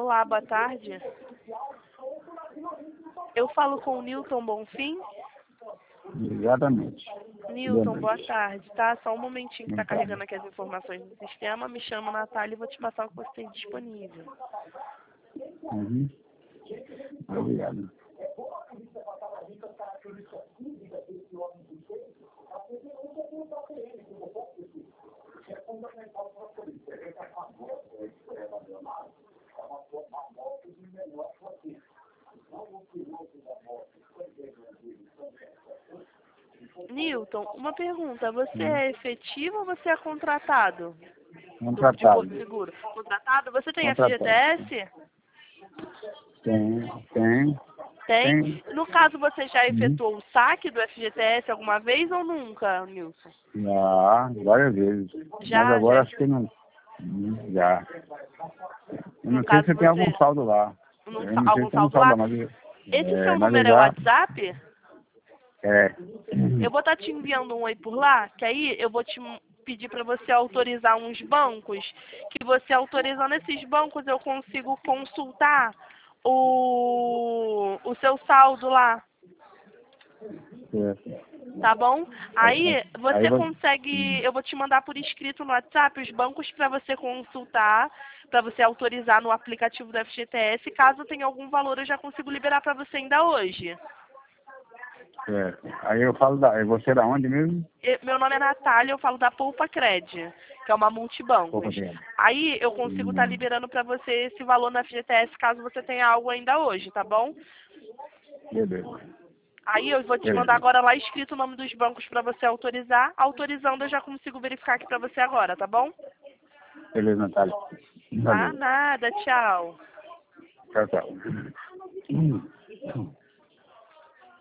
Olá, boa tarde. Eu falo com o Newton Bonfim. Exatamente. Newton, boa tarde, tá? Só um momentinho que tá Boa tarde. carregando aqui as informações do sistema. Me chamo Natália e vou te passar o que você tem disponível. Uhum. Obrigado. Newton, uma pergunta. Você é efetivo ou você é contratado? De Contratado. Porto Seguro. Contratado? Você tem Contratado. FGTS? Tem. Tem. No caso, você já Uhum. efetuou o saque do FGTS alguma vez ou nunca, Nilson? Já, várias vezes. Já, Mas agora já. acho que não. Já. Eu No não sei caso, se tem algum você... saldo lá. Não, Eu não sei algum se tem um saldo lá? saldo lá, Esse seu mas eu número é o já. WhatsApp? É. Eu vou estar te enviando um oi por lá, que aí eu vou te pedir para você autorizar uns bancos, que você autorizando esses bancos eu consigo consultar o seu saldo lá, tá bom? Aí Aí você consegue, eu vou te mandar por escrito no WhatsApp os bancos para você consultar, para você autorizar no aplicativo do FGTS. Caso tenha algum valor, eu já consigo liberar para você ainda hoje. Aí eu falo você é da onde mesmo? Meu nome é Natália, eu falo da Poupa Cred, que é uma multibancos. Aí eu consigo estar liberando para você esse valor na FGTS caso você tenha algo ainda hoje, tá bom? Beleza. Aí eu vou te mandar agora lá escrito o nome dos bancos para você autorizar. Autorizando eu já consigo verificar aqui para você agora, tá bom? Beleza, Natália. Tá? Valeu. Nada, tchau. Tchau, tchau.